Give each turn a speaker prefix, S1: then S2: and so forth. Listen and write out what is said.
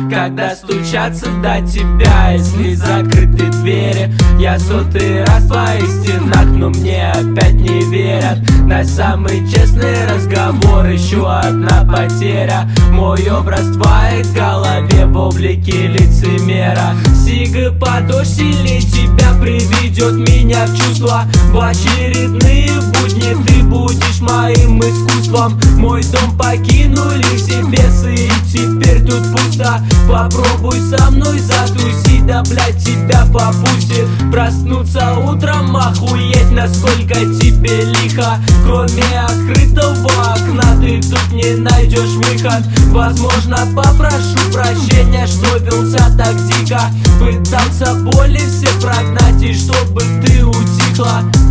S1: когда стучатся до тебя. Если закрыты двери, я сотый раз в твоих стенах, но мне опять не верят. На самый честный разговор еще одна потеря. Мой образ в твоей голове в облике лицемера. Сига по дождь сильнее тебя приведет меня в чувство. В очередные будни ты будешь моим искусством. Мой дом покинули все бесы, и теперь тут пусто. Попробуй со мной затусить, да блять тебя попустит. Проснуться утром, охуеть, насколько тебе лихо. Кроме открытого окна ты тут не найдешь выход. Возможно, попрошу прощения, что велся так дико. Пытался боли все прогнать, и чтобы ты утихла.